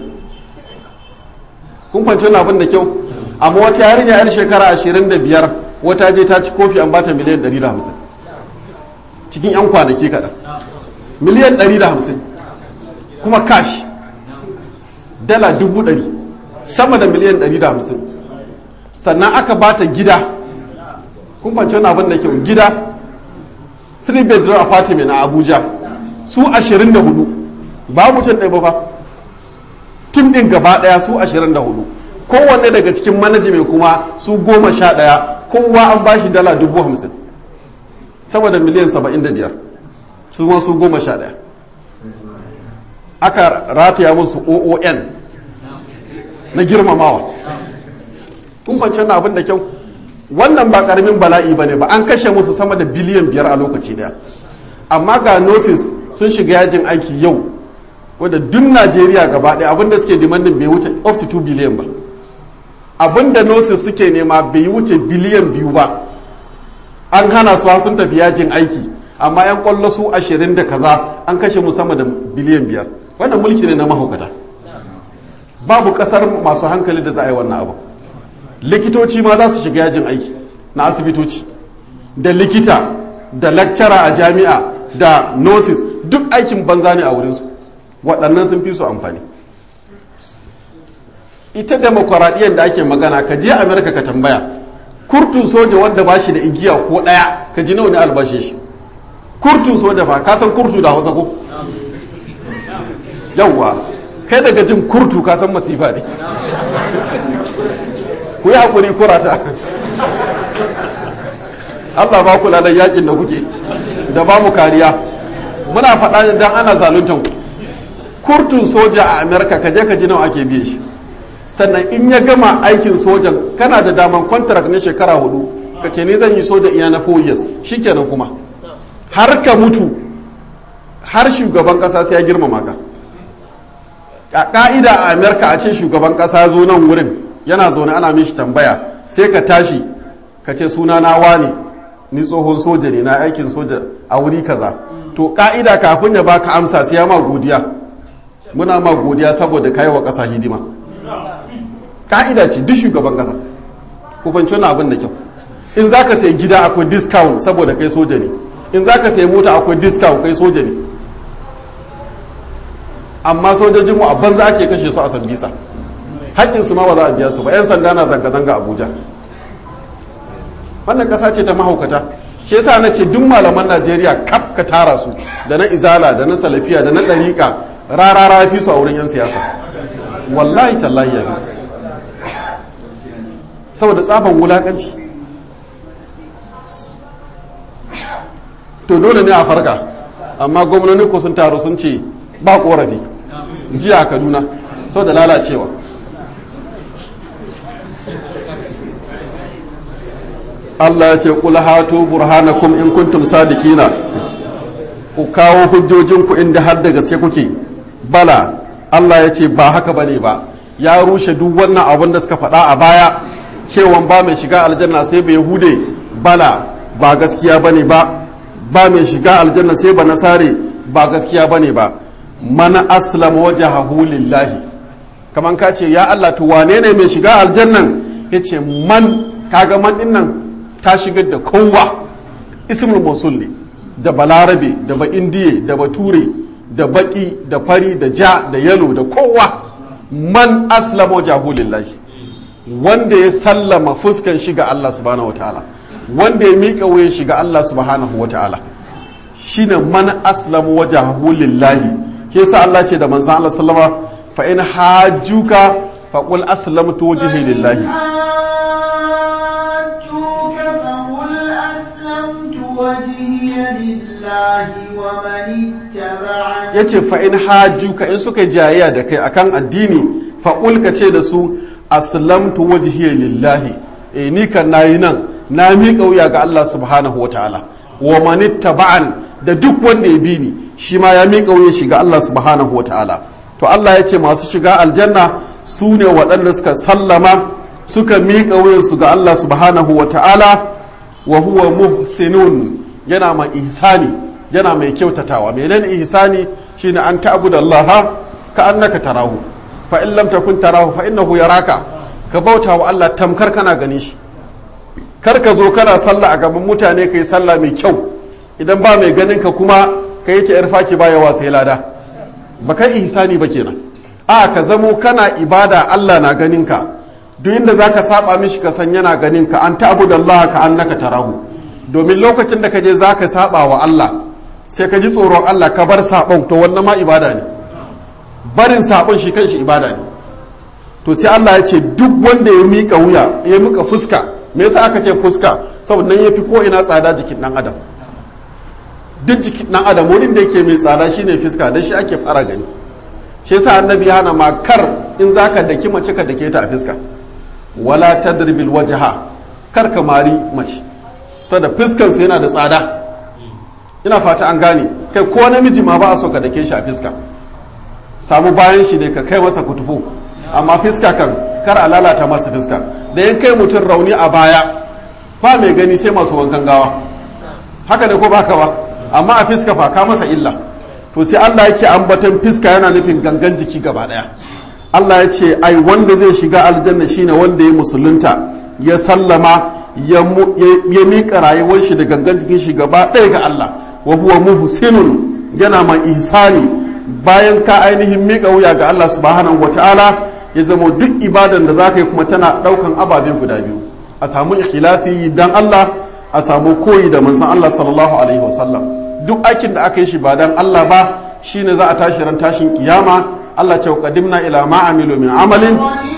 kun kwanci abin da kyau. Amma wata yarinya yar shekara 25 wata je ta ci kofi an bata miliyan 150 cikin 'yan kwanaki kaɗan. Miliyan 150 kuma cash dala 100,000, sama da miliyan 150. Sannan aka bata gida, kun kwanci abin da kyau, gida 3 bedroom apartment a Abuja, su 24, ba mutum ɗaya ba fa, tim ɗin gaba ɗaya su 24, kowanne daga cikin manajimen kuma su 11, kowa an ba shi dala 50,000, sama da miliyan 75, su ma su 11. Aka rataya musu OON na girmamawa. Kun fahimci wannan abin da kyau. Wannan ba karamin bala'i bane ba, an kashe musu sama da biliyan 5 a lokaci daya. Amma ga nurses sun shiga yajin aiki yau, wadda duk Najeriya gaba ɗaya abinda suke demandin bai wuce up to 2 biliyan ba. Abinda nurses suke nema bai wuce biliyan 2 ba. An hana su sun tafi yajin aiki, amma 'yan kwallo su 20 da kaza an kashe mu sama da biliyan 5. Wannan mulki ne na mahaukata. Babu kasar masu hankali da za a yi wannan abu. Likitoci ma za su shiga yajin aiki na asibitoci, da likita da lecturer a jami'a da nurses, duk aikin banza ne a wurinsu. Waɗannan sun fi su amfani. Ita demokuraɗiyyar da ake magana, ka je Amerika ka tambaya, kurtun soja wanda ba shi da igiya ko ɗaya, ka ji nawa ne albashe shi. Kurtun soja ba, ka san kurtu da Hausa ko? Yawwa, kai daga jin kurtu ka san masifa ne. Ku yi haƙuri kurata. Allah ba ku ladan yakin da kuke, da ba mu kariya. Muna faɗa ne don ana zaluntan ku. Kurtun soja a Amerika ka je ka ji nawa ake biye shi. Sannan in ya gama aikin sojan, kana da daman contract na shekara 4, ka ce ni zan yi soja iya na 4 years, shikenan kuma. Har ka mutu, har shugaban ƙasa sai ya girmama ka. A ƙa'ida a Amerika a ce shugaban ƙasa zo nan wurin, yana zaune ana mishi tambaya, sai ka tashi ka ce suna na wani, ni tsohon soja ne, na aikin soja a wuri kaza. To ƙa'ida kafin ya baka amsa sai ya ma godiya. Muna ma godiya saboda kai wa ƙasa hidima. Ƙa'ida ce duk shugaban ƙasa. Ku fahimci wannan abin da kyau. In za ka sayi gida akwai discount saboda kai soja ne. In za ka sayi mota akwai discount kai soja ne. Amma sojojinmu a banza ake kashe su a Sambisa. Haƙƙinsu ma ba za a biya su ba. 'Yan sanda na zanga-zanga Abuja. Wannan ƙasa ce ta mahaukata. Shi yasa na ce duk malaman Najeriya kaf ka tara su, da na izala da na salafiya da na ɗariƙa, rarara fi su a wurin 'yan siyasa. Wallahi tallahi ya fi. Saboda tsaban wulaƙanci. To dole ne a farka, amma gwamnoni ko sun taru sun ce ba ƙorafi. Jiya a Kaduna, saboda lalacewa. Allah ya ce qul hatu burhanakum in kuntum sadiqina, ku kawo hujjojinku inda har da gaske kuke. Bala, Allah ya ce ba haka bane ba, ya rushe duk wannan abin da suka faɗa a baya cewa ba mai shiga aljanna sai bai hude. Bala, ba gaskiya bane ba, ba mai shiga aljanna sai ba nasare, ba gaskiya bane ba. Man aslama wajhahu lillahi, kaman ka ce ya Allah to wane ne mai shiga aljannan? Yace man, kaga man din nan ta shigar da kowa, ismul mausul ne, da balarabe da ba indiye da bature da baki da fari da ja da yalo da kowa. Man aslama wajhahu lillahi, wanda ya sallama fuskan shiga Allah subhanahu wataala, wanda ya miƙa wuyan shiga Allah subhanahu wataala, shine man aslama wajhahu lillahi. Ke sa Allah ce da manzon Allah sallama, fa in hajjuka faqul aslamtu wajhi lillahi. Ya ce fa'in hajjuka in suka jayayya da kai akan addini, faƙul ka ce da su aslamtu wajhiya lillahi ni kan nayi nan na miƙa wuya ga Allah subhanahu wataala wa manittaba'an da duk wanda ya bi ni shi ma ya miƙa wuya shi ga Allah subhanahu wataala to Allah ya ce masu shiga aljanna su ne waɗanda suka sallama suka miƙa wuyansu ga Allah subhanahu wataala wa huwa muhsinun yana mai ihsani yana mai kyautatawa menene ihsani shine an ta'budallaha ka annaka tarahu fa in lam takun tarahu fa innahu yaraka ka bauta wa Allah tamkar kana gani shi kar ka zo kana sallah a gaban mutane kai sallah mai kyau idan ba mai ganin ka kuma kai ta irfaki baya wa sai lada ba kai ihsani ba kenan a ka zamo kana ibada Allah na ganin ka duk inda zaka saba mishi ka san yana ganin ka an ta'budallaha ka annaka tarahu domin lokacin da ka je zaka saba wa Allah sai ka ji tsoron Allah ka bar sabon to wannan ma ibada ne barin sabon shi kanshi ibada ne to sai Allah ya ce duk wanda ya mika wuya ya mika fuska me yasa aka ce fuska saboda nan yafi ko ina tsada jikin dan adam duk jikin dan adam wurin da yake mai tsada shine fuska dan shi ake fara gani shi yasa annabi hana ma kar in zaka daki mace ka dake ta a fuska wala tadribil wajha kar ka mari mace saboda fuskar su yana da tsada ina fata an gane kai ko namiji ma ba a so ka dake shi a fuska samu bayan shi ne ka kai masa kutufo amma fiska kan kar a lalata masa fiska da yan kai mutum rauni a baya ba mai gani sai masu wankan gawa haka ne ko baka ba amma a fiska fa ka masa illa to sai Allah yake ambaton fiska yana nufin gangan jiki gaba daya Allah ya ce ai wanda zai shiga aljanna shine wanda ya musulunta ya sallama ya miƙa rayuwar shi da gangan jikin shi gaba ɗaya ga Allah wa huwa muhsinun yana mai ihsani bayan ka ainihin miƙa wuya ga Allah subhanahu wataala ya zama duk ibadan da zaka yi kuma tana ɗaukan ababe guda biyu a samu ikhlasi dan Allah a samu koyi da manzon Allah sallallahu alaihi wasallam duk aikin da aka yi shi ba dan Allah ba shine za a tashi ran tashin kiyama Allah ce qadimna ila ma amilu min amalin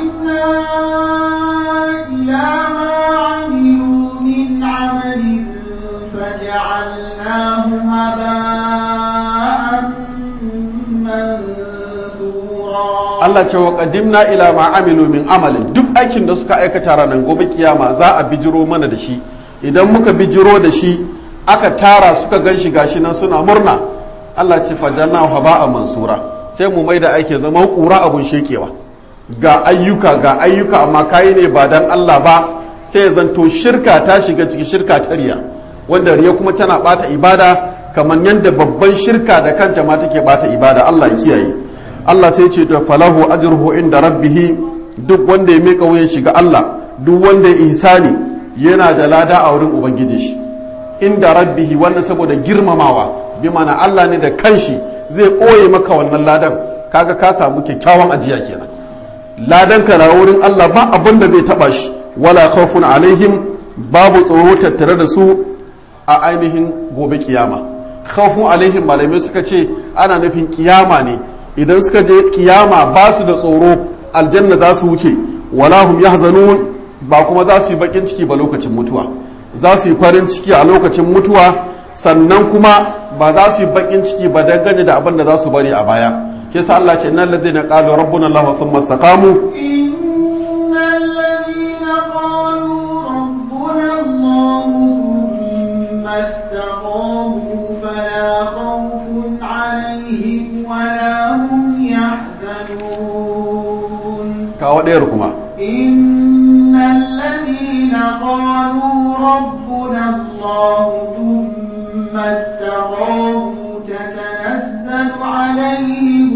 Allah ce wa qadimna ila ma amilu min amalin duk aikin da suka aikata ranar gobe kiyama za a bijiro mana da shi idan muka bijiro da shi aka tara suka gan shi gashi nan suna murna Allah ce fajanna haba'an mansura sai mu mai da aiki zama kura abun shekewa ga ayyuka amma kayi ne ba dan Allah ba sai ya zanto shirka ta shiga cikin shirka ta riya wanda riya kuma tana bata ibada kamar yadda babban shirka da kanta ma take bata ibada Allah ya kiyaye Allah sai ce to falahu ajruhu inda rabbih duk wanda ya mika wuyan shiga Allah duk wanda ya ihsani yana da lada a wurin ubangiji shi inda rabbihi wannan saboda girmamawa bi mana Allah ne da kanshi zai koye maka wannan ladan kaga ka samu kyakkyawan ajiya kenan ladan ka na wurin Allah ba abin da zai taba shi wala khawfun alaihim babu tsoro tattare da su a ainihin gobe kiyama khawfun alaihim malamai suka ce ana nufin kiyama ne idan suka je kiyama ba su da tsoro aljanna za su wuce wala hum yahzanun ba kuma za su yi bakin ciki ba lokacin mutuwa za su yi farin ciki a lokacin mutuwa sannan kuma ba za su yi bakin ciki ba dangane da abin da za su bari a baya ke sa Allah ce innal ladina qalu rabbuna Allah thumma istaqamu innal ladina qalu rabbuna Allah thumma istaqamu fala khawfun alaihim wala hum yahzanun kawo ɗayar kuma innal ladina qalu rabbuna Allah thumma istaqamu تتنزل عليهم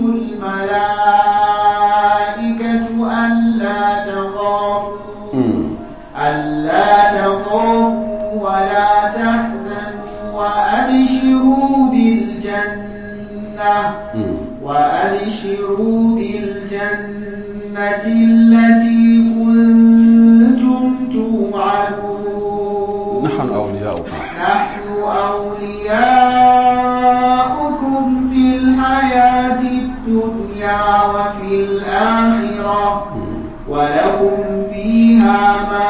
الملائكة ألا تخافوا ولا تحزنوا وأبشروا بالجنة التي كنتم توعدون نحن أولياؤكم في الحياة الدنيا وفي الآخرة ولكم فيها ما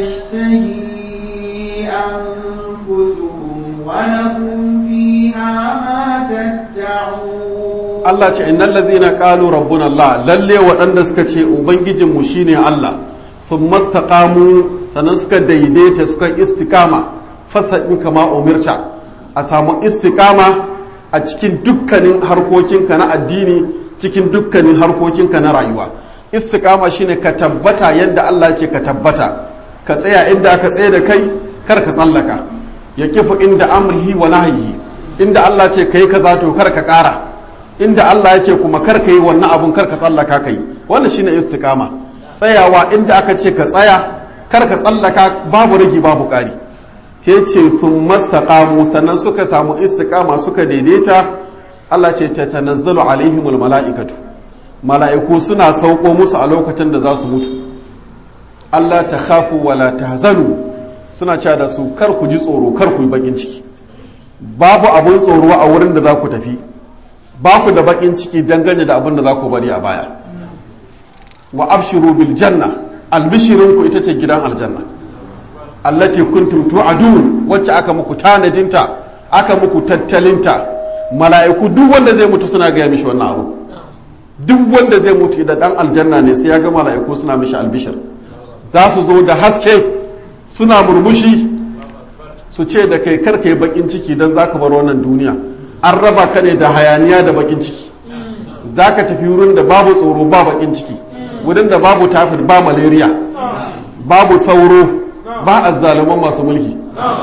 تشتهي أنفسكم ولكم فيها ما تدعون Allah ce innal ladhina qalu rabbuna Allah, lalle waɗanda suka ce ubangijinmu shine Allah, sun mastaqamu, sannan suka daidaita suka istikama, fasadin kama umirta, a samu istikama a cikin dukkanin harkokinka na addini, cikin dukkanin harkokinka na rayuwa. Istikama shine ka tabbata yadda Allah ce ka tabbata, ka tsaya inda aka tsaye da kai, kar ka tsallaka, ya kifu inda amrihi wa nahyihi, inda Allah ce kai kaza to kar ka ƙara, inda Allah ya ce kuma kar ka yi wannan abun kar ka tsallaka kai. Wannan shine istikama, tsayawa inda aka ce ka tsaya, kar ka tsallaka, babu rigi babu ƙari. Sai ce sun mastaqamu, sannan suka samu istikama suka daidaita. Allah ce ta tanazzalu alaihimul mala'ikatu, mala'iku suna sauko musu a lokacin da za su mutu. Allah ta khafu wala tahzanu, suna cewa da su kar ku ji tsoro, kar ku yi bakin ciki. Babu abun tsoro a wurin da za ku tafi, ba ku da bakin ciki dangane da abin da za ku bari a baya. Wa abshiru bil janna, albishirinku ita ce gidan aljanna. Allati kuntum tu'adun, wacce aka muku tanadinta, aka muku tattalinta. Mala'iku duk wanda zai mutu suna gaya mishi wannan abu. Duk wanda zai mutu da dan aljanna ne sai ya ga mala'iku suna mishi albishir. Za su zo da haske suna murmushi su ce da kai kar kai bakin ciki dan zaka bar wannan duniya. An raba ka ne da hayaniya da bakin ciki. Zaka tafi wurin da babu tsoro ba bakin ciki. Wurin da babu tafid ba malaria. Babu sauro ba azzaluman masu mulki.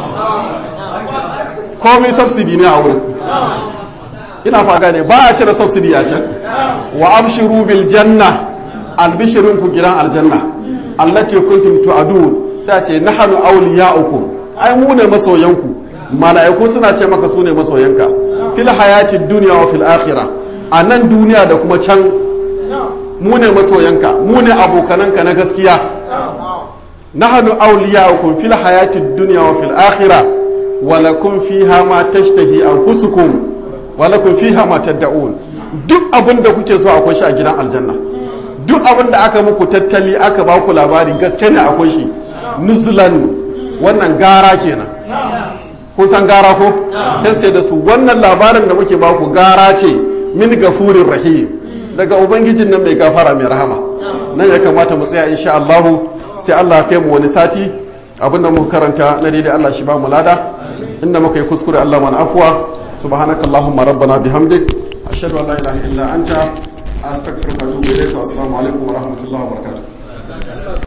Komai subsidy ne a wurin. Ina faga ne ba a cire subsidy a can. Wa abshiru bil janna, albishirun ku gidan aljanna. Allati kuntum tu'adun, sai ce nahnu awliya'ukum, ai mu ne masoyanku. Mala'iku suna ce maka su ne masoyanka fil hayatid dunya wa fil akhirah, a nan duniya da kuma can. Mu ne masoyanka, mu ne abokananka na gaskiya. Nahnu awliya'ukum fil hayatid dunya wa fil akhirah, wa lakum fiha ma tashtahi anfusukum wa lakum fiha ma tad'un. Duk abin da kuke so akwai shi a gidan aljanna. Duk abin da aka muku tattali aka ba ku labari gaske ne akwai shi. Nuzulan, wannan gara kenan. Kun san gara ko? Sai da su wannan labarin da muke ba ku gara ce min gafurin rahim, daga ubangijin nan mai gafara mai rahama. Nan ya kamata mu tsaya insha Allah, sai Allah kai mu wani sati. Abin da muka karanta na daidai Allah shi ba mu lada, inda muka yi kuskure Allah mana afuwa. Subhanakallahumma rabbana bihamdik, ashhadu an la ilaha illa anta, astaghfiruka wa atubu ilayk. Assalamu alaikum wa rahmatullahi wa barakatuh.